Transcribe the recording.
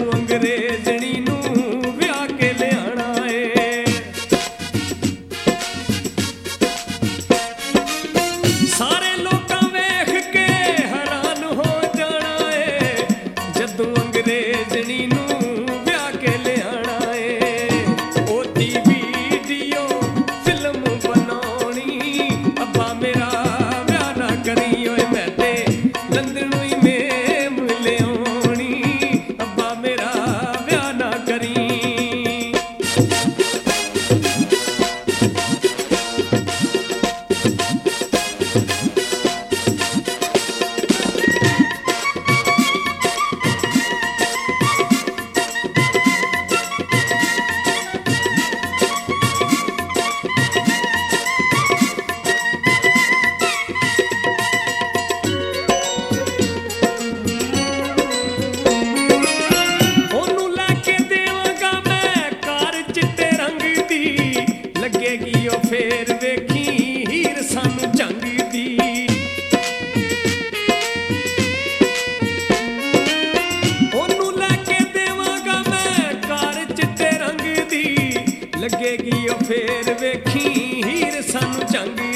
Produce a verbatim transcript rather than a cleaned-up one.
ਜਦੂ ਅੰਗਰੇਜ਼ਣੀ ਨੂੰ ਵਿਆਹ ਕੇ ਲਿਆਣਾ ਏ। ਸਾਰੇ ਲੋਕਾਂ ਵੇਖ ਕੇ ਹੈਰਾਨ ਹੋ ਜਾਣਾ ਏ, ਜਦੂ ਅੰਗਰੇਜ਼ਣੀ ਨੂੰ ਵਿਆਹ ਕੇ ਲਿਆਣਾ ਏ। ਉਹਦੀ ਵੀਡੀਓ ਫਿਲਮ ਬਣਾਉਣੀ, ਅੱਬਾ ਮੇਰਾ ਵਿਆਹ ਨਾ ਕਰੀ ਓਏ, ਮੈਂ ਤੇ ਲੰਦਨੋਂ ਹੀ ਮੇਮ ਲਿਆਉਣੀ, ਅੱਬਾ ਮੇਰਾ ਵਿਆਹ ਨਾ ਕਰੀ। ਲੱਗੇਗੀ ਉਹ ਫੇਰ ਵੇਖੀ ਹੀਰ ਸਾਨੂੰ ਜੰਗ ਦੀ। ਉਹਨੂੰ ਲੈ ਕੇ ਦੇਵਾਂਗਾ ਮੈਂ ਕਾਰ ਚਿੱਟੇ ਰੰਗ ਦੀ, ਲੱਗੇਗੀ ਉਹ ਫੇਰ ਵੇਖੀ ਹੀਰ ਸਾਨੂੰ ਜੰਗ